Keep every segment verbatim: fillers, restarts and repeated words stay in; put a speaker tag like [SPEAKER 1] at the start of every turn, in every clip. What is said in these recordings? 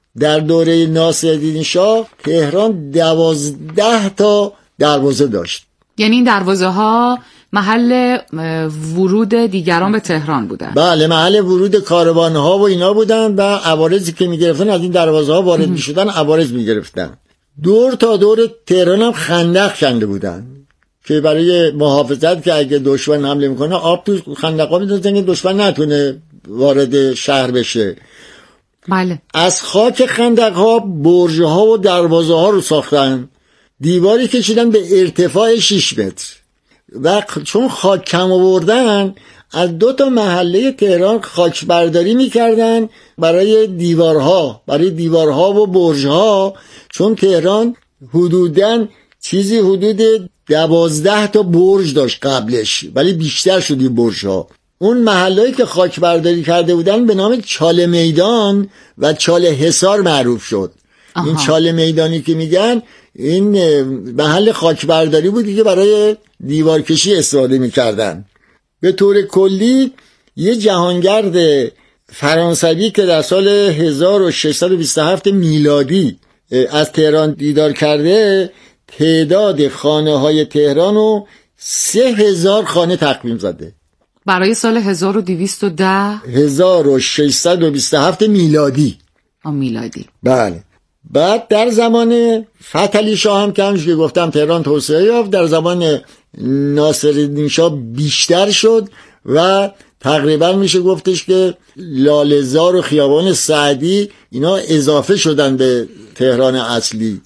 [SPEAKER 1] در دوره ناصرالدین شاه تهران دوازده تا دروازه داشت.
[SPEAKER 2] یعنی این دروازه ها محل ورود دیگران به تهران بودن؟
[SPEAKER 1] بله، محل ورود کاروان ها و اینا بودن و عوارضی که میگرفتن از این دروازه ها وارد میشدن عوارض میگرفتن. دور تا دور تهران هم خندق کنده بودن که برای محافظت که اگه دشمن حمله میکنه آب تو خندق‌ها میذارن که دشمن نتونه وارد شهر بشه.
[SPEAKER 2] بله.
[SPEAKER 1] از خاک خندق‌ها برج‌ها و دروازه‌ها رو ساختن، دیواری کشیدن به ارتفاع شش متر و چون خاک کم آوردن از دو تا محله تهران خاک برداری میکردن برای دیوارها برای دیوارها و برج‌ها، چون تهران حدوداً چیزی حدود دوازده تا برج داشت قبلش، ولی بیشتر شد این برج‌ها. اون محلهایی که خاک برداری کرده بودن به نام چاله میدان و چاله حصار معروف شد. آها. این چاله میدانی که میگن این محل خاک برداری بودی که برای دیوارکشی استفاده میکردن. به طور کلی یه جهانگرد فرانسوی که در سال هزار و ششصد و بیست و هفت میلادی از تهران دیدار کرده تعداد خانه های تهران رو سه هزار خانه تقویم زده
[SPEAKER 2] برای سال هزار و دویست و ده
[SPEAKER 1] هزار و ششصد و بیست و هفت میلادی.
[SPEAKER 2] آ میلادی.
[SPEAKER 1] بله. بعد در زمان فتحعلی شاه هم که همش که گفتم تهران توسعه یافت، در زمان ناصرالدین شاه بیشتر شد و تقریبا میشه گفتش که لاله‌زار و خیابان سعدی اینا اضافه شدن به تهران اصلی.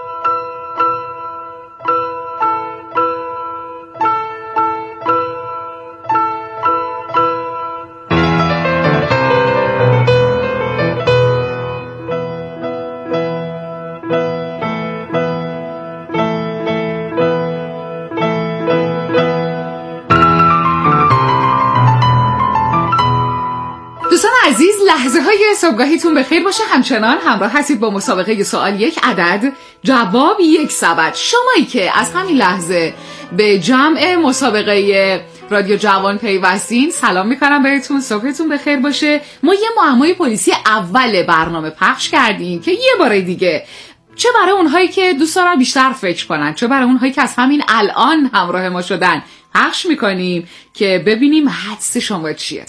[SPEAKER 2] لحظه های صبحگاهیتون بخیر باشه. همچنان همراه هستید با مسابقه سوال یک عدد جواب یک سبد. شمایی که از همین لحظه به جمع مسابقه رادیو جوان پیوستین سلام میکنم بهتون، صبحتون بخیر باشه. ما یه معمای پلیسی اول برنامه پخش کردیم که یه بار دیگه چه برای اونهایی که دوست دارن بیشتر فکر کنن چه برای اونهایی که از همین الان همراه ما شدن پخش میکنیم که ببینیم حدس شما چیه.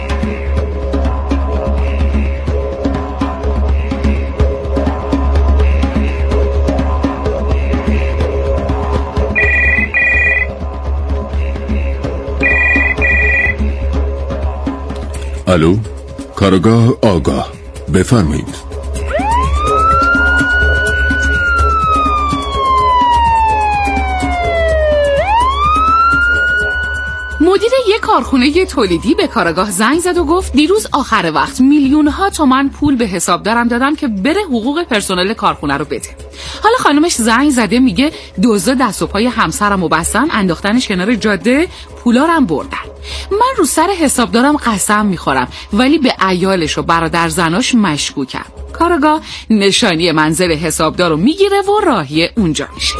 [SPEAKER 3] الو، کارگاه آگاه، بفرمایید.
[SPEAKER 2] مدیر یک کارخونه تولیدی به کارگاه زنگ زد و گفت دیروز آخر وقت میلیون ها تومان پول به حسابدارم دادم که بره حقوق پرسنل کارخونه رو بده. حالا خانمش زنگ زده میگه دزدا دست و پای همسرم رو بستن، انداختنش کنار جاده، پولارم بردن. من رو سر حسابدارم قسم میخورم ولی به عیالش و برادر زناش مشکوکم. کارگاه نشانی منزل حسابدار رو میگیره و راهی اونجا میشه.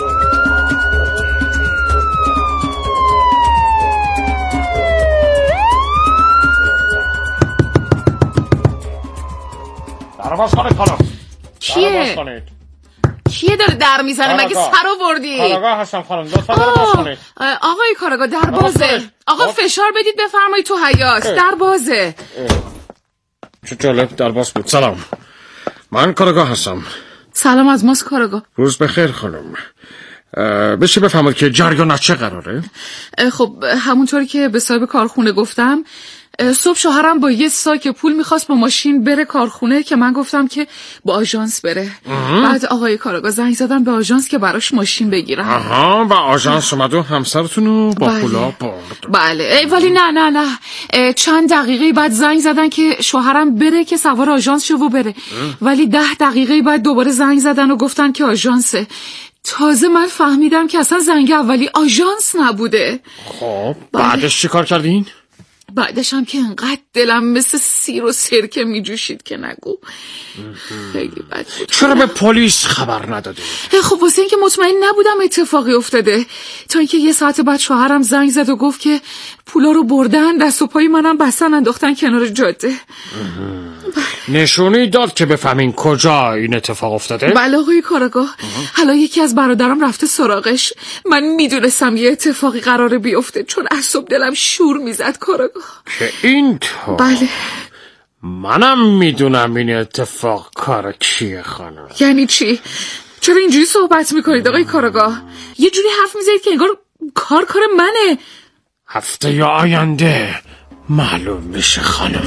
[SPEAKER 4] درواز کنید خانم.
[SPEAKER 2] کیه؟ کیه داره در میزنه؟ مگه سر آوردی؟
[SPEAKER 4] کارگاه هستم خانم، لطفا در باز کنید.
[SPEAKER 2] آقای کارگاه در بازه. آقا فشار بدید بفرمایید تو حیاط. در بازه.
[SPEAKER 4] چه جالب، در باز بود. سلام، من کارگاه هستم.
[SPEAKER 2] سلام از ماست کارگاه.
[SPEAKER 4] روز بخیر خانم. بشه بفهمید که جریان از چه قراره؟
[SPEAKER 2] خب همونطوری که به صاحب کارخونه گفتم، صبح شوهرم با یه ساک پول میخواست با ماشین بره کارخونه که من گفتم که با آژانس بره. بعد آقای کارگاه زنگ زدن به آژانس که براش ماشین بگیرم.
[SPEAKER 4] آها، با آژانس اومد و همسرتونو با
[SPEAKER 2] بله.
[SPEAKER 4] پولا برد.
[SPEAKER 2] بله ولی نه نه نه چند دقیقه بعد زنگ زدن که شوهرم بره که سوار آژانس شه و بره. ولی ده دقیقه بعد دوباره زنگ زدن و گفتن که آژانسه. تازه من فهمیدم که اصلا زنگ اولی آژانس نبوده.
[SPEAKER 4] خب بعدش چی کار کردین؟
[SPEAKER 2] بعدش هم که انقدر دلم مثل سیر و سرکه می جوشید که نگو. خیلی بد بود.
[SPEAKER 4] چرا به پلیس خبر ندادی؟
[SPEAKER 2] خب واسه این که مطمئن نبودم اتفاقی افتاده، تا اینکه یه ساعت بعد شوهرم زنگ زد و گفت که پولا رو بردن، دست و پای منم بستن انداختن کنار جاده.
[SPEAKER 4] نشونی داد که بفهمین کجا این اتفاق افتاده؟
[SPEAKER 2] بله آقای کاراگاه. حالا یکی از برادرم رفته سراغش. من میدونستم یه اتفاقی قراره بیفته چون از صبح دلم شور میزد کاراگاه.
[SPEAKER 4] که اینطور؟
[SPEAKER 2] بله.
[SPEAKER 4] منم میدونم این اتفاق کار کیه خانم.
[SPEAKER 2] یعنی چی؟ چرا اینجوری صحبت میکنید آقای کاراگاه؟ یه جوری حرف میزنید که انگار کار کار منه.
[SPEAKER 4] هفته یا آینده معلوم میشه خانم.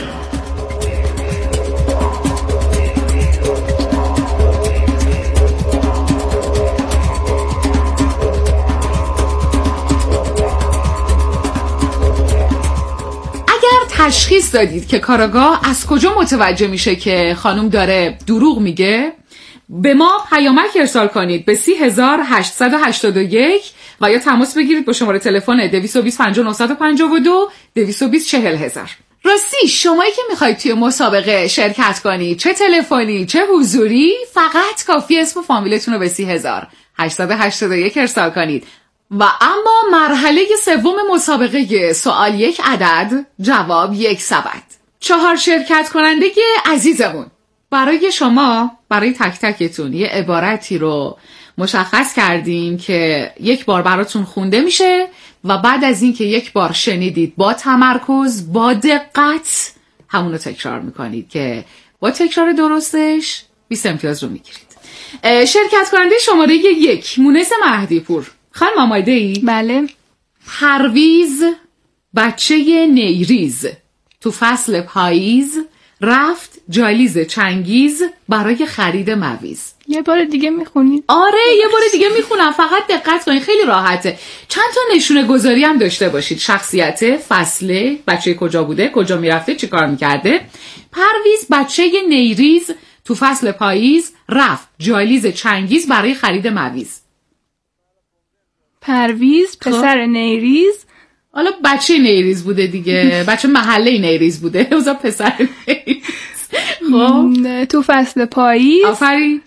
[SPEAKER 2] تشخیص دادید که کاراگاه از کجا متوجه میشه که خانم داره دروغ میگه، به ما پیامک ارسال کنید به سی هزار هشتصد و هشتاد و یک و یا تماس بگیرید با شماره تلفن دویست و بیست پنجاه و نهصد و پنجاه و دو دویست و بیست چهل هزار. راستی شمایی که میخواید توی مسابقه شرکت کنید، چه تلفنی چه حضوری، فقط کافی اسم و فامیلتون رو به سی هزار هشتصد و هشتاد و یک ارسال کنید. و اما مرحله سوم مسابقه سوال یک عدد جواب یک سبد. چهار شرکت کننده عزیزمون، برای شما، برای تک تکتون یه عبارتی رو مشخص کردیم که یک بار براتون خونده میشه و بعد از این که یک بار شنیدید با تمرکز با دقت همونو تکرار میکنید که با تکرار درستش بیست امتیاز رو میگیرید. شرکت کننده شماره یک مونس مهدی پور. خانم آماده ای؟
[SPEAKER 5] بله.
[SPEAKER 2] پرویز بچه نیریز تو فصل پاییز رفت جالیز چنگیز برای خرید مویز.
[SPEAKER 5] یه بار دیگه میخونید؟
[SPEAKER 2] آره یه بار دیگه میخونم، فقط دقت کنید، خیلی راحته. چند تا نشونه گذاری هم داشته باشید: شخصیت، فصله، بچه کجا بوده، کجا میرفته، چی کار میکرده. پرویز بچه نیریز تو فصل پاییز رفت جالیز چنگیز برای خرید مویز.
[SPEAKER 5] پرویز پسر نیریز،
[SPEAKER 2] حالا بچه نیریز بوده دیگه، بچه محله نیریز بوده، اوزا پسر نیریز.
[SPEAKER 5] خب تو فصل پاییز.
[SPEAKER 2] آفرین.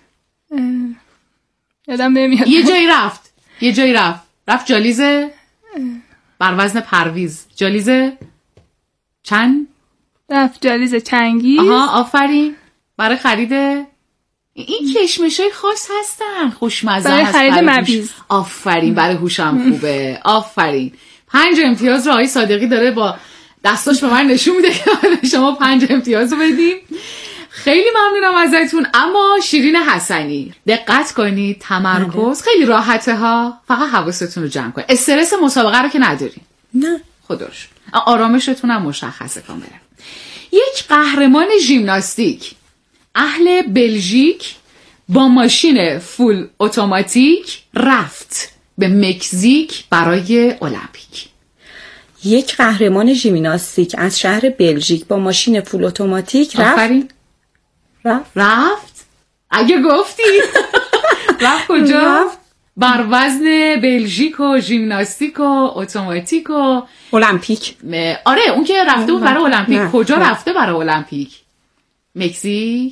[SPEAKER 5] یادم نمیاد.
[SPEAKER 2] یه جایی رفت یه جایی رفت رفت جالیزه بر وزن پرویز. جالیزه چند؟
[SPEAKER 5] رفت جالیز چنگیز.
[SPEAKER 2] آها آفرین. برای خریده این کشمشای خاص هستن، خوشمزه
[SPEAKER 5] برای
[SPEAKER 2] هست.
[SPEAKER 5] خرید مویز.
[SPEAKER 2] آفرین. برای هوشم خوبه. آفرین. پنج امتیاز رو آقای صادقی داره با دستاش به من نشون میده که شما پنج امتیاز رو بدیم. خیلی ممنونم ازتون. اما شیرین حسنی دقت کنید، تمرکز خیلی راحته ها، فقط حواستون رو جمع کنید. استرس مسابقه رو که ندارین.
[SPEAKER 1] نه
[SPEAKER 2] خودش آرامشتون هم مشخصه کاملا. یک قهرمان ژیمناستیک اهل بلژیک با ماشین فول اتوماتیک رفت به مکزیک برای المپیک.
[SPEAKER 6] یک قهرمان ژیمناستیک از شهر بلژیک با ماشین فول اتوماتیک رفت.
[SPEAKER 2] آفرین.
[SPEAKER 6] رفت
[SPEAKER 2] رفت اگه گفتی رفت کجا؟ رفت بر وزن بلژیک و ژیمناستیک و اتوماتیک و
[SPEAKER 6] المپیک.
[SPEAKER 2] آره اون که رفته بود برای المپیک. کجا رفته برای المپیک؟ مکزیک.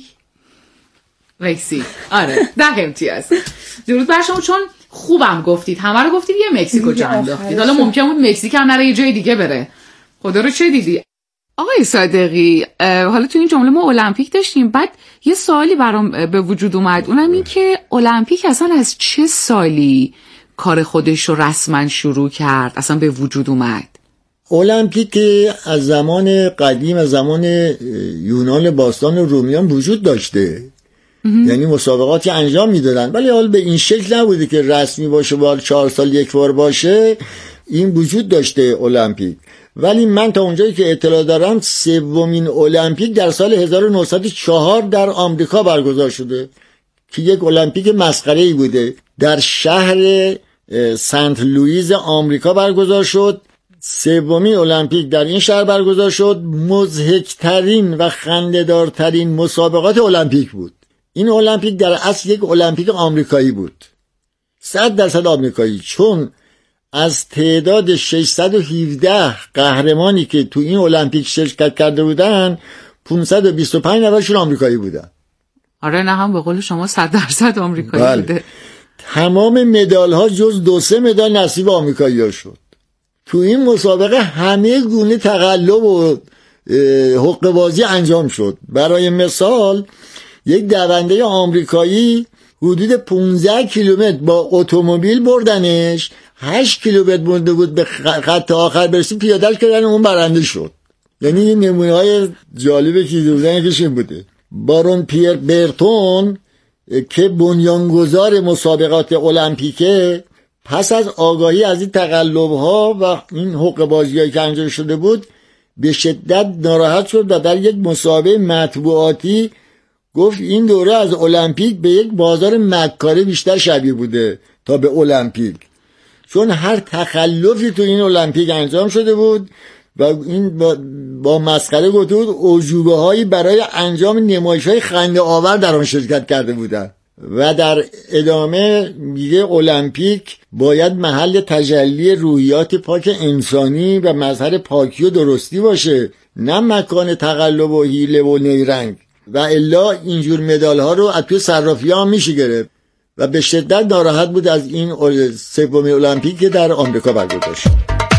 [SPEAKER 2] مکزیک. آره ده امتیاز. درود بر شما، چون خوبم گفتید، همه رو گفتید یه مکزیکو جا انداختید. حالا ممکن بود مکزیک هم نره یه جای دیگه بره. خدا رو چه دیدی؟ آقای صادقی، حالا تو این جمله ما المپیک داشتیم، بعد یه سوالی برام به وجود اومد، اونم این که المپیک اصلا از چه سالی کار خودش رو رسما شروع کرد، اصلا به وجود اومد؟
[SPEAKER 1] المپیک از زمان قدیم، از زمان یونان باستان و رومیان وجود داشته. یعنی مسابقاتی انجام میدادن، ولی حال به این شکل نبوده که رسمی باشه، بار چهار سال یک بار باشه. این وجود داشته المپیک. ولی من تا اونجایی که اطلاع دارم سومین المپیک در سال هزار و نهصد و چهار در آمریکا برگزار شده که یک المپیک مسخره‌ای بوده. در شهر سنت لوئیس آمریکا برگزار شد. سومین المپیک در این شهر برگزار شد. مضحک‌ترین و خنده‌دارترین مسابقات المپیک بود. این المپیک در اصل یک المپیک آمریکایی بود، صد درصد آمریکایی، چون از تعداد ششصد و هفده قهرمانی که تو این المپیک شرکت کرده بودن پانصد و بیست و پنج نفرشون آمریکایی بودن.
[SPEAKER 2] آره نه هم به قول شما صد درصد آمریکایی
[SPEAKER 1] بله.
[SPEAKER 2] بوده.
[SPEAKER 1] تمام مدال ها جز دو سه مدال نصیب آمریکایی ها شد. تو این مسابقه همه گونه تقلب و حقه بازی انجام شد. برای مثال یک دونده آمریکایی حدود پانزده کیلومتر با اتومبیل بردنش، هشت کیلومتر مونده بود به خط آخر برسید، پیاده‌اش کردن اون برنده شد. یعنی این نمونه های جالبه که دیدن کشیم بوده. بارون پیر برتون که بنیانگذار مسابقات المپیکه، پس از آگاهی از این تقلب‌ها و این حقه بازی‌هایی که انجام شده بود به شدت ناراحت شد و در یک مسابقه مطبوعاتی گفت این دوره از المپیک به یک بازار مکاری بیشتر شبیه بوده تا به المپیک، چون هر تخلفی تو این المپیک انجام شده بود و این با, با مسخره گفته بود اعجوبه هایی برای انجام نمایش های خنده آور در آن شرکت کرده بودند. و در ادامه میگه المپیک باید محل تجلی روحیات پاک انسانی و مظهر پاکی و درستی باشه، نه مکان تقلب و حیله و نیرنگ، و الا اینجور مدال ها رو از توی صرافی ها میشه گرفت. و به شدت ناراحت بود از این سومین المپیک که در آمریکا برگزار شد.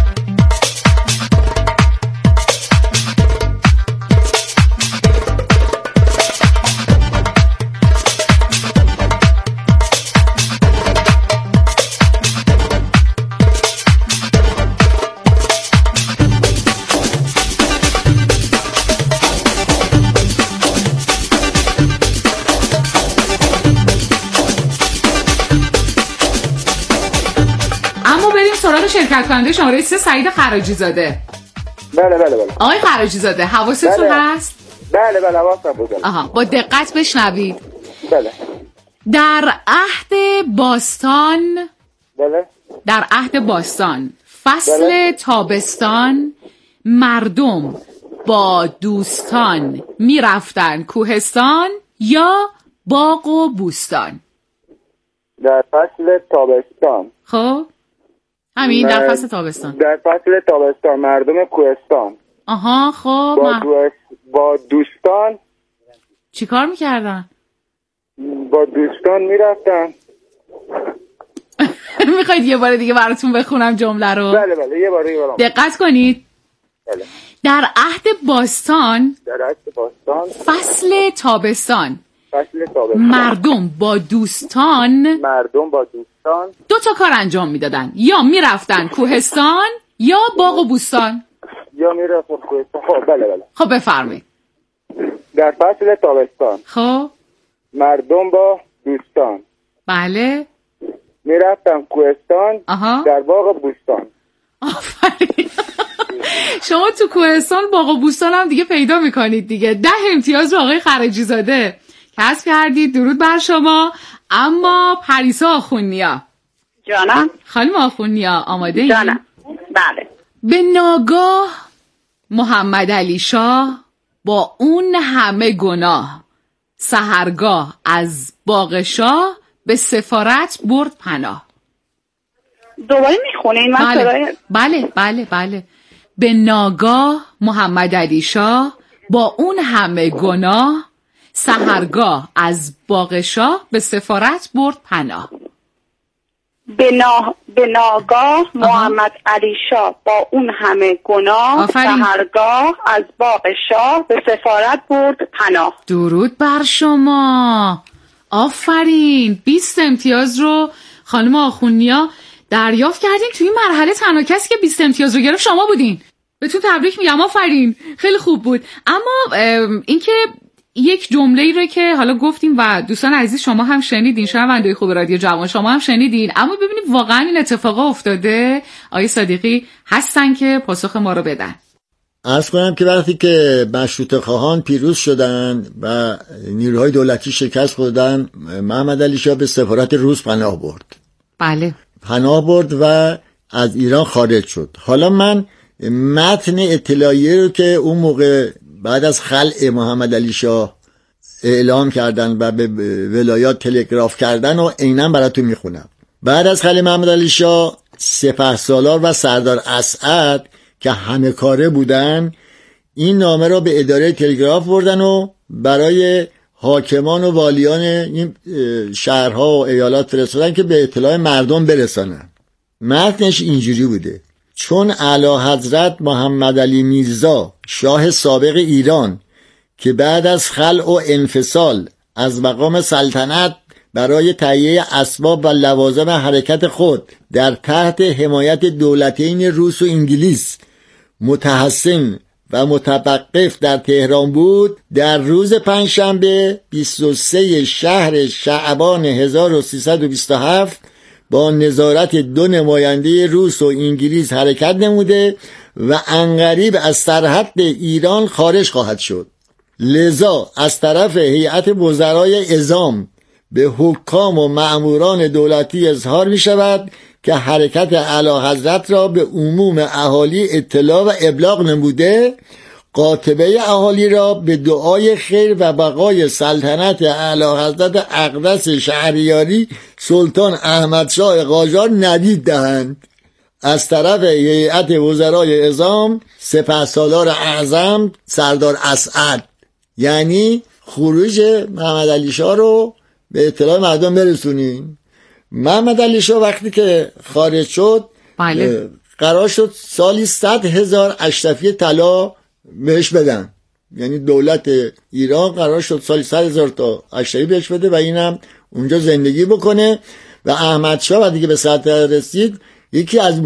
[SPEAKER 2] شرکت کننده شماره سه سعید خراجی زاده.
[SPEAKER 7] بله بله بله.
[SPEAKER 2] آقای خراجی زاده حواستون
[SPEAKER 7] بله.
[SPEAKER 2] هست؟
[SPEAKER 7] بله بله حواسم بود.
[SPEAKER 2] آها، با دقت بشنوید.
[SPEAKER 7] بله.
[SPEAKER 2] در عهد باستان
[SPEAKER 7] بله.
[SPEAKER 2] در عهد باستان فصل بله. تابستان مردم با دوستان میرفتن کوهستان یا باغ و بوستان؟
[SPEAKER 7] در فصل تابستان.
[SPEAKER 2] خب همین در فصل تابستان.
[SPEAKER 7] در فصل تابستان مردم کوهستان.
[SPEAKER 2] آها خب
[SPEAKER 7] با, دوست... با دوستان
[SPEAKER 2] چی کار میکردن؟
[SPEAKER 7] با دوستان میرفتن.
[SPEAKER 2] میخواید یه بار دیگه براتون بخونم جمله رو؟
[SPEAKER 7] بله بله یه بار یه بار.
[SPEAKER 2] دقت کنید.
[SPEAKER 7] بله.
[SPEAKER 2] در عهد باستان
[SPEAKER 7] در عهد باستان
[SPEAKER 2] فصل تابستان
[SPEAKER 7] فصل تابستان
[SPEAKER 2] مردم با دوستان
[SPEAKER 7] مردم با دوستان
[SPEAKER 2] دو تا کار انجام میدادن، یا میرفتن کوهستان یا باغ و بوستان.
[SPEAKER 7] یا میرفتن کوهستان. خب بله بله.
[SPEAKER 2] خب بفرمایید.
[SPEAKER 7] در فصل تابستان
[SPEAKER 2] خب
[SPEAKER 7] مردم با دوستان
[SPEAKER 2] بله
[SPEAKER 7] میرفتن کوهستان.
[SPEAKER 2] آها.
[SPEAKER 7] در باغ و بوستان.
[SPEAKER 2] آفرین. شما تو کوهستان باغ و بوستان هم دیگه پیدا میکنید دیگه. ده امتیاز رو آقای خراجی زاده کسب کردید. درود بر شما. اما پریسا آخونیا
[SPEAKER 8] جانم.
[SPEAKER 2] خانم آخونیا آماده این؟
[SPEAKER 8] جانم بله.
[SPEAKER 2] به ناگاه محمد علی شاه با اون همه گناه سحرگاه از باغ شاه به سفارت برد پناه.
[SPEAKER 8] دوباره میخونین؟ من
[SPEAKER 2] بله.
[SPEAKER 8] سرای...
[SPEAKER 2] بله بله بله. به ناگاه محمد علی شاه با اون همه گناه سحرگاه از باغ شاه به سفارت برد پناه.
[SPEAKER 8] به, نا... به ناگاه محمد علی شاه با اون همه گناه سحرگاه از باغ شاه به سفارت برد پناه.
[SPEAKER 2] درود بر شما. آفرین. بیست امتیاز رو خانم آخونیا دریافت کردین. توی این مرحله تنها کسی که بیست امتیاز رو گرفت شما بودین. بهتون تبریک میگم. آفرین. خیلی خوب بود. اما اینکه یک جمله‌ای رو که حالا گفتیم و دوستان عزیز شما هم شنیدین، شنونده‌های خوب رادیو جوان شما هم شنیدین، اما ببینید واقعا این اتفاقا افتاده. آقای صادقی هستن که پاسخ ما رو بدن.
[SPEAKER 1] عرض کنم که وقتی که مشروطه خواهان پیروز شدن و نیروهای دولتی شکست خوردن، محمد علی شاه به سفارت روس پناه برد.
[SPEAKER 2] بله.
[SPEAKER 1] پناه برد و از ایران خارج شد. حالا من متن اطلاعیه رو که اون موقع بعد از خلع محمد علی شاه اعلام کردن و به ولایات تلگراف کردن و عیناً براتون میخونم. بعد از خلع محمد علی شاه سپهسالار و سردار اسعد که همه کاره بودن این نامه را به اداره تلگراف بردن و برای حاکمان و والیان این شهرها و ایالات فرستادن که به اطلاع مردم برسانن. متنش اینجوری بوده: چون اعلی حضرت محمد علی میرزا شاه سابق ایران که بعد از خلع و انفصال از مقام سلطنت برای تهیه اسباب و لوازم حرکت خود در تحت حمایت دولتین روس و انگلیس متحسن و متوقف در تهران بود، در روز پنجشنبه بیست و سوم شهر شعبان هزار و سیصد و بیست و هفت با نظارت دو نماینده روس و انگلیس حرکت نموده و عنقریب از سرحد ایران خارج خواهد شد. لذا از طرف هیئت وزرای عظام به حکام و مأموران دولتی اظهار می شود که حرکت اعلی حضرت را به عموم اهالی اطلاع و ابلاغ نموده، قاطبه اهالی را به دعای خیر و بقای سلطنت اعلی حضرت اقدس شهریاری سلطان احمدشاه قاجار ندید دهند. از طرف هیئت وزرای عظام سپهسالار اعظم سردار اسعد. یعنی خروج محمد علی شاه رو به اطلاع مردم برسونین. محمد علی شاه وقتی که خارج شد
[SPEAKER 2] بله.
[SPEAKER 1] قرار شد سالی صد هزار اشرفی طلا بهش بدن. یعنی دولت ایران قرار شد سالی صد هزار تا اشرفی بهش بده و اینم اونجا زندگی بکنه. و احمد شاه وقتی که به سلطنت رسید یکی از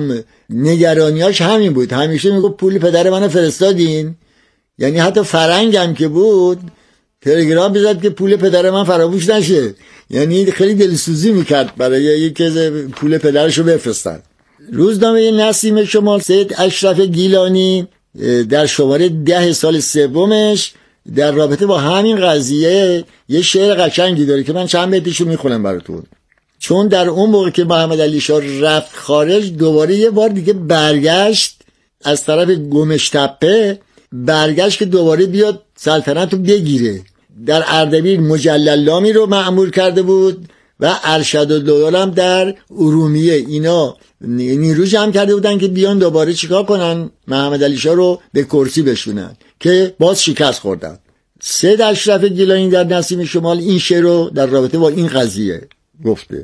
[SPEAKER 1] نگرانیاش همین بود، همیشه میگفت پول پدر منو فرستادین. یعنی حتی فرنگ هم که بود تلگرام میزد که پول پدر من فراموش نشه. یعنی خیلی دلسوزی میکرد برای یکی پول پدرشو بفرستن. روزنامه نسیم شمال سید اشرف گیلانی در شماره ده سال سومش در رابطه با همین قضیه یه شعر قشنگی داره که من چند بیتشو میخونم براتون. چون در اون موقع که محمد علی شاه رفت خارج دوباره یه بار دیگه برگشت از طرف گمشتپه، برگشت که دوباره بیاد سلطنت رو بگیره. در اردبیل مجللامی رو مأمور کرده بود و ارشدالدوله هم در ارومیه. اینا نیرو جمع کرده بودن که بیان دوباره چیکار کنن، محمد علی شاه رو به کرسی بشونن، که باز شکست خوردن. سید اشرف گیلانی در نسیم شمال این شعر رو در رابطه با این قضیه گفته: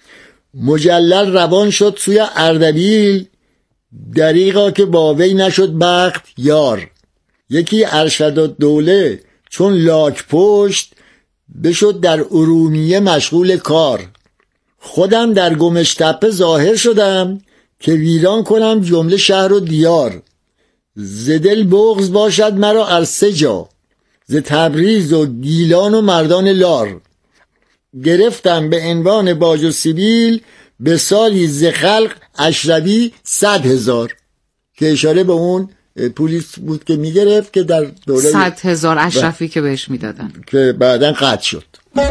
[SPEAKER 1] مجلل روان شد سوی اردبیل، دریغا که با وی نشد بخت یار. یکی ارشدالدوله چون لاک پشت، بشد در ارومیه مشغول کار. خودم در گمشتپه ظاهر شدم، که ویران کنم جمله شهر و دیار. ز دل بغض باشد مرا از سه جا، ز تبریز و گیلان و مردان لار. گرفتم به عنوان باج و سیبیل، به سالی ز خلق اشربی صد هزار، که اشاره به اون پولیس بود که میگرفت که در دوره
[SPEAKER 2] صد هزار اشرفی که بهش میدادن
[SPEAKER 1] که بعداً قطع شد.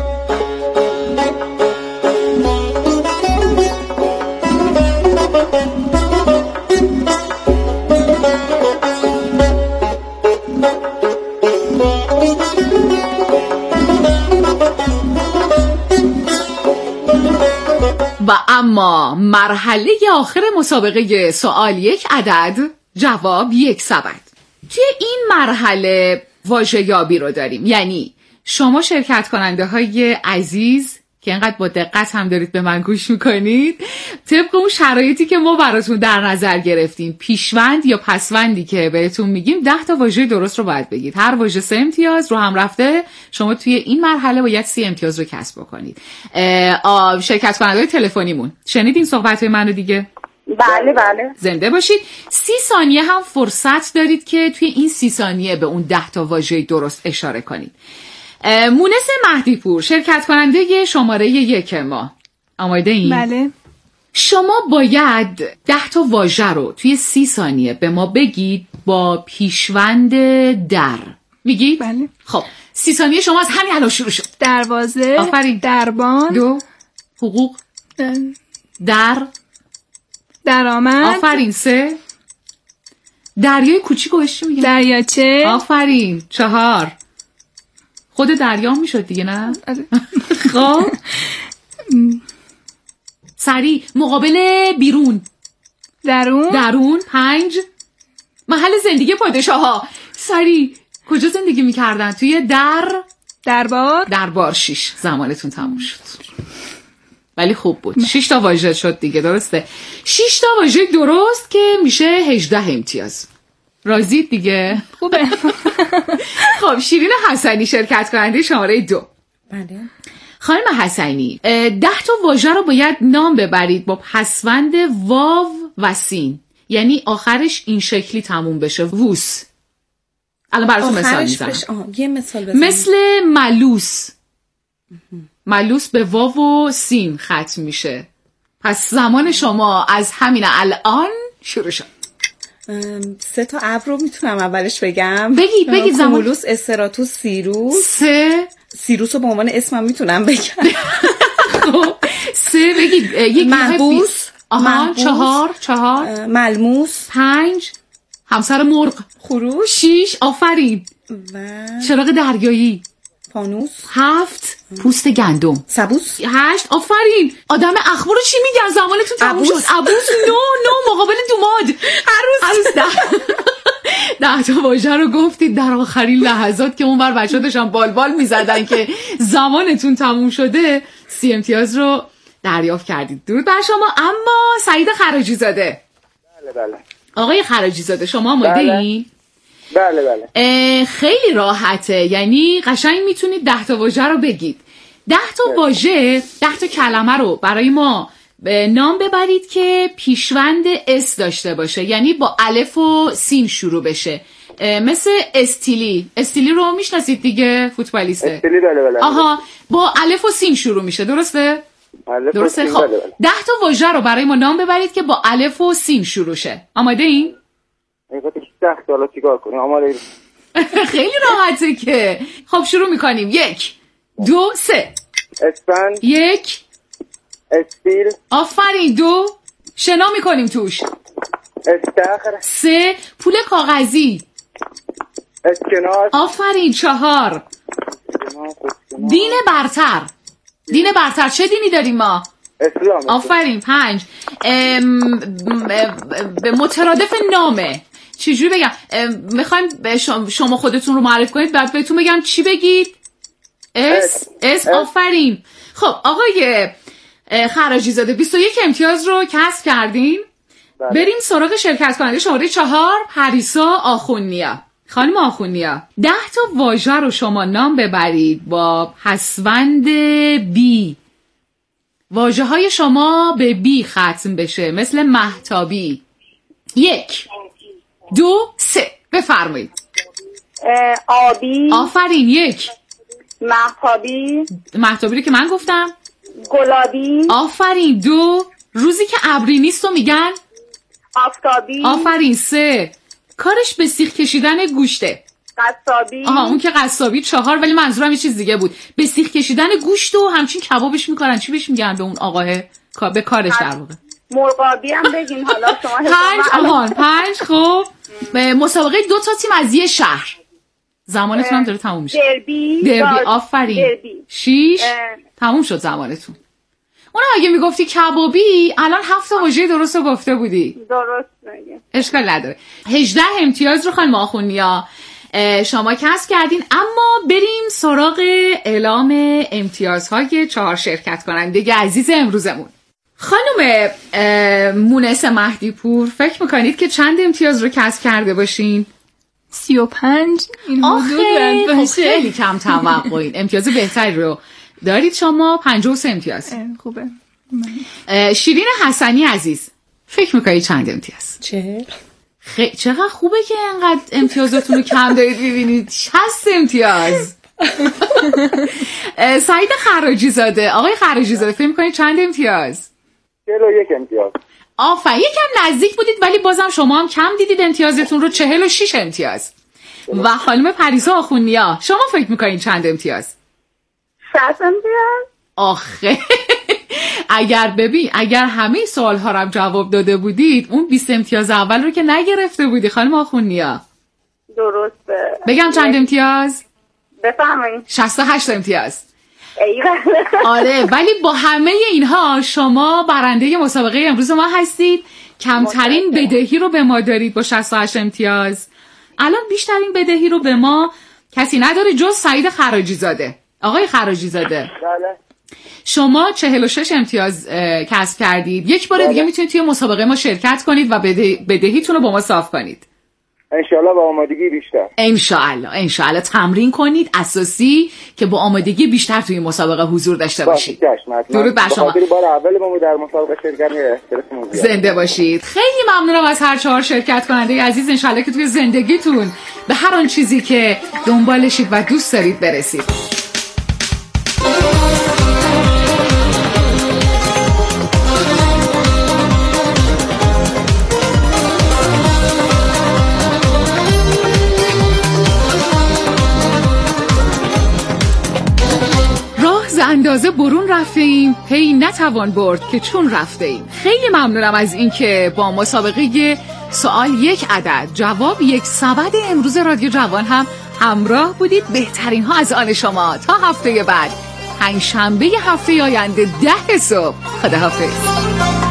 [SPEAKER 2] و اما مرحله آخر مسابقه سوال یک عدد جواب یک سبد. توی این مرحله واژه یابی رو داریم، یعنی شما شرکت کننده های عزیز که اینقدر با دقت هم دارید به من گوش میکنید، طبق اون شرایطی که ما براتون در نظر گرفتیم، پیشوند یا پسوندی که بهتون میگیم، ده تا واژه درست رو باید بگید. هر واژه سه امتیاز رو هم رفته. شما توی این مرحله باید سی امتیاز رو کسب بکنید. شرکت کننده های تلفنیمون شنیدین صحبت من رو دیگه؟
[SPEAKER 8] بله بله.
[SPEAKER 2] زنده باشید. سی ثانیه هم فرصت دارید که توی این سی ثانیه به اون ده تا واژه درست اشاره کنید. مونس مهدی پور، شرکت کننده شماره یک ما، آماده این؟
[SPEAKER 5] بله.
[SPEAKER 2] شما باید ده تا واژه رو توی سی ثانیه به ما بگید با پیشوند در. میگید؟
[SPEAKER 5] بله.
[SPEAKER 2] خب سی ثانیه شما از همین الان شروع شد.
[SPEAKER 5] دروازه.
[SPEAKER 2] آفرین.
[SPEAKER 5] دربان.
[SPEAKER 2] دو. حقوق. در.
[SPEAKER 5] درآمد.
[SPEAKER 2] آفرین. سه. دریای کوچیکو بهش میگن؟
[SPEAKER 5] دریاچه.
[SPEAKER 2] آفرین. چهار. خود دریا میشد دیگه، نه؟ خب سری. مقابل بیرون.
[SPEAKER 5] درون.
[SPEAKER 2] درون. پنج. محل زندگی پادشاه ها. سری. کجا زندگی میکردن؟ توی در.
[SPEAKER 5] دربار.
[SPEAKER 2] دربار. شیش. زمانتون تموم شد. ولی خوب بود. شش تا واژه شد دیگه، درسته؟ شش تا واژه درست که میشه هجده امتیاز. راضی دیگه؟
[SPEAKER 5] خوبه.
[SPEAKER 2] خب شیرین حسنی شرکت کننده شماره دو.
[SPEAKER 6] بله.
[SPEAKER 2] خانم حسنی، ده تا واژه رو باید نام ببرید با پسوند واو و سین، یعنی آخرش این شکلی تموم بشه. ووس. الان براتون مثال میزنم.
[SPEAKER 6] یه مثال بزنم.
[SPEAKER 2] مثل ملوس. ملوس به واو و سین ختم میشه. پس زمان شما از همین الان شروع شد.
[SPEAKER 6] سه تا ابر رو میتونم اولش بگم.
[SPEAKER 2] بگید بگید زمان.
[SPEAKER 6] کومولوس، استراتوس، سیروس.
[SPEAKER 2] سه.
[SPEAKER 6] سیروس رو به عنوان اسمم میتونم بگم.
[SPEAKER 2] خب سه بگید. یک
[SPEAKER 6] محبوس.
[SPEAKER 2] آها. چهار. چهار.
[SPEAKER 6] ملموس.
[SPEAKER 2] پنج. همسر مرغ.
[SPEAKER 6] خروش.
[SPEAKER 2] شیش. آفرین.
[SPEAKER 6] و
[SPEAKER 2] چراغ دریایی.
[SPEAKER 6] فانوس.
[SPEAKER 2] هفت. پوست گندم.
[SPEAKER 6] سبوس.
[SPEAKER 2] هشت. آفرین. آدم اخبار چی میگن؟ زمانتون تموم شد. ابوس. نو نو مقابل دوماد. عروس. عروس ده. ده تا واژه رو گفتید در آخرین لحظات که اون بر بچه داشتن بال بال میزدن که زمانتون تموم شده. سی امتیاز رو دریافت کردید. درود بر شما. اما سعید خراجی زاده.
[SPEAKER 7] بله بله.
[SPEAKER 2] آقای خراجی زاده شما آماده این؟
[SPEAKER 7] بله بله.
[SPEAKER 2] خیلی راحته، یعنی قشنگ میتونید ده تا واژه رو بگید. ده تا واژه، ده تا کلمه رو برای ما نام ببرید که پیشوند اس داشته باشه، یعنی با الف و سین شروع بشه. مثل استیلی. استیلی رو میشناسید دیگه، فوتبالیسته.
[SPEAKER 7] استیلی بله بله.
[SPEAKER 2] آها، با الف و سین شروع میشه، درسته؟ درسته. خب ده تا واژه رو برای ما نام ببرید که با الف و سین شروع شه. آماده این؟
[SPEAKER 7] سخت. حالا چیکار کنیم؟ آماده.
[SPEAKER 2] خیلی راحته که. خب شروع میکنیم. یک دو سه.
[SPEAKER 7] اسفند.
[SPEAKER 2] یک.
[SPEAKER 7] استیل.
[SPEAKER 2] آفرین. دو. شنا میکنیم توش.
[SPEAKER 7] استخر.
[SPEAKER 2] سه. پول کاغذی.
[SPEAKER 7] اسکناس.
[SPEAKER 2] آفرین. چهار. دین برتر. دین برتر چه دینی داریم ما؟
[SPEAKER 7] اسلام.
[SPEAKER 2] آفرین. پنج. به مترادف نامه. چجوری بگم؟ میخوایم شما خودتون رو معرف کنید، بعد بهتون بگم چی بگید؟ اس. اس. آفرین. خب آقای خراجی زاده بیست و یک امتیاز رو کسب کردین. بله. بریم سراغ شرکت کننده شماره چهار، پریسا آخونیا. خانم آخونیا، ده تا واژه رو شما نام ببرید با پسوند بی. واژه های شما به بی ختم بشه، مثل مهتابی. یک دو سه. بفرمایید.
[SPEAKER 8] آبی.
[SPEAKER 2] آفرین. یک.
[SPEAKER 8] مهتابی.
[SPEAKER 2] مهتابی رو که من گفتم.
[SPEAKER 8] گلابی.
[SPEAKER 2] آفرین. دو. روزی که ابری نیست و میگن
[SPEAKER 8] آفتابی.
[SPEAKER 2] آفرین. سه. کارش به سیخ کشیدن گوشته.
[SPEAKER 8] قصابی.
[SPEAKER 2] آها اون که قصابی. چهار. ولی منظورم یه چیز دیگه بود. به سیخ کشیدن گوشت و همچین کبابش میکنن. چی بهش میگن به اون آقاه؟ به کارش در واقع.
[SPEAKER 8] مرغابی هم بگین حالا شما.
[SPEAKER 2] پنج. آهان پنج. خب به مسابقه دو تا تیم از یه شهر. زمانتون هم داره تموم میشه.
[SPEAKER 8] دربی.
[SPEAKER 2] دربی. آفرین. دربی. شیش. تموم شد زمانتون. اون اگه میگفتی کبابی الان هفت واژه درست رو گفته بودی.
[SPEAKER 8] درست میگه.
[SPEAKER 2] اشکال نداره. هجده امتیاز رو خانم آخونیا شما کسب کردین. اما بریم سراغ اعلام امتیازهای چهار شرکت کننده عزیز امروزمون. خانم مونس مهدی پور، فکر میکنید که چند امتیاز رو کسب کرده باشین؟
[SPEAKER 5] سی و پنج. این
[SPEAKER 2] آخه خیلی کم توقعین. امتیاز بهتری رو دارید شما. پنجاه و سه امتیاز.
[SPEAKER 5] خوبه.
[SPEAKER 2] شیرین حسنی عزیز، فکر میکنید چند امتیاز؟
[SPEAKER 6] چهل.
[SPEAKER 2] خیلی چقدر خوبه که اینقدر امتیازاتون رو کم دارید ببینید. شصت امتیاز. سعید خراجی زاده، آقای خراجی زاده فکر میکنید چند امتیاز؟
[SPEAKER 7] چهل و یک امتیاز.
[SPEAKER 2] آفرین. یکم نزدیک بودید ولی بازم شما هم کم دیدید امتیازتون رو. چهل و شش امتیاز. و خانم پریسا آخونیا شما فکر میکنید چند امتیاز؟
[SPEAKER 8] شصت امتیاز.
[SPEAKER 2] آخه اگر ببین اگر همه سوال ها رو جواب داده بودید اون بیست امتیاز اول رو که نگرفته بودی خانم آخونیا.
[SPEAKER 8] درسته.
[SPEAKER 2] بگم چند امتیاز؟
[SPEAKER 8] بفرمایید.
[SPEAKER 2] شصت و هشت امتیاز.
[SPEAKER 8] ایوه.
[SPEAKER 2] آره ولی با همه اینها شما برنده مسابقه امروز ما هستید. کمترین بدهی رو به ما دارید با شصت و هشت امتیاز. الان بیشترین بدهی رو به ما کسی نداره جز سعید خراجی زاده. آقای خراجی زاده،
[SPEAKER 7] بله.
[SPEAKER 2] شما چهل و شش امتیاز کسب کردید. یک بار دیگه میتونید توی مسابقه ما شرکت کنید و بده... بدهیتون رو با ما صاف کنید.
[SPEAKER 7] انشالله با آمادگی بیشتر.
[SPEAKER 2] انشالله انشالله تمرین کنید اساسی که با آمادگی بیشتر توی مسابقه حضور داشته باشید. درود بر شما.
[SPEAKER 7] بخاطر بار اول ما در مسابقه شرکت کردیم.
[SPEAKER 2] زنده باشید. خیلی ممنونم از هر چهار شرکت کننده عزیز. انشالله که توی زندگیتون به هر آن چیزی که دنبالشید و دوست دارید برسید. اندازه برون رفته ایم پی نتوان برد که چون رفته ایم. خیلی ممنونم از اینکه با مسابقه سوال یک عدد جواب یک سبد امروز رادیو جوان هم همراه بودید. بهترین ها از آن شما. تا هفته بعد پنجشنبه هفته آینده ده صبح. خداحافظ.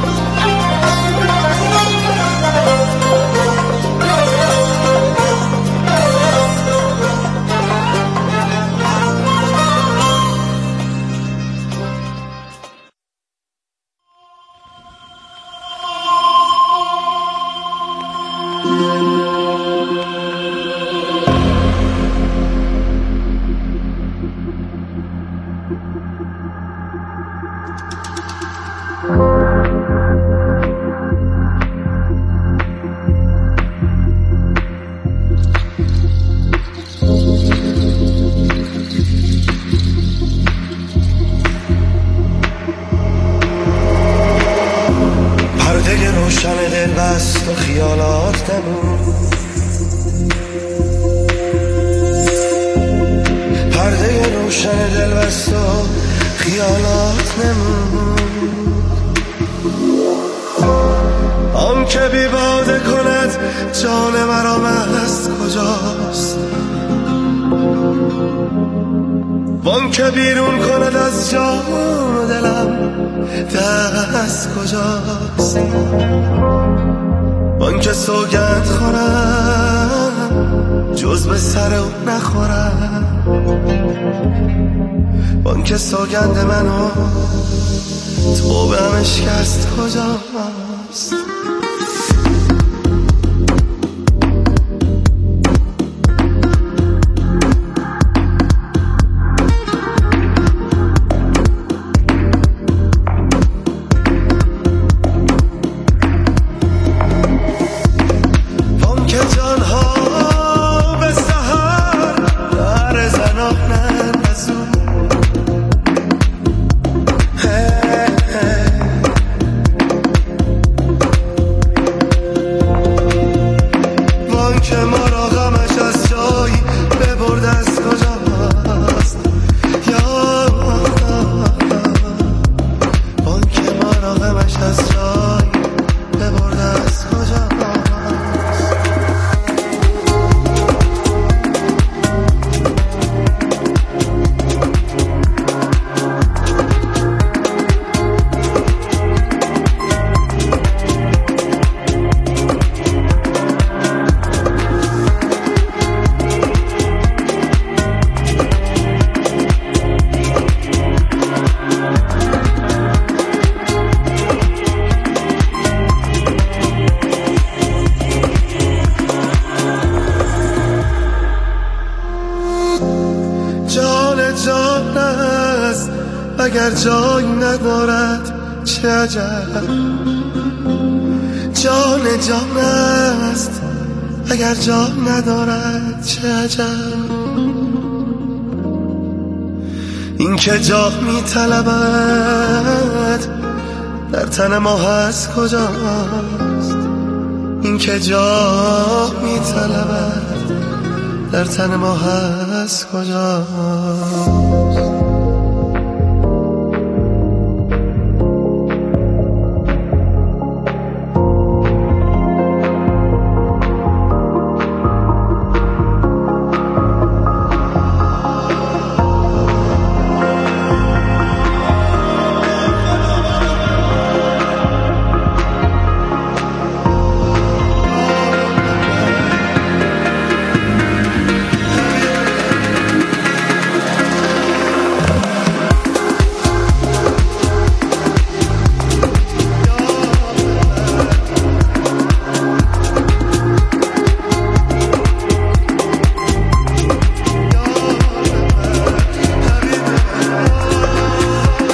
[SPEAKER 9] سوگند منو تو بهم شکست کجاست؟ اگر جای ندارد چه عجب، جان جان است اگر جای ندارد چه عجب. این که جا می طلبد در تن ما هست کجاست؟ این که جا می طلبد در تن ما هست کجاست؟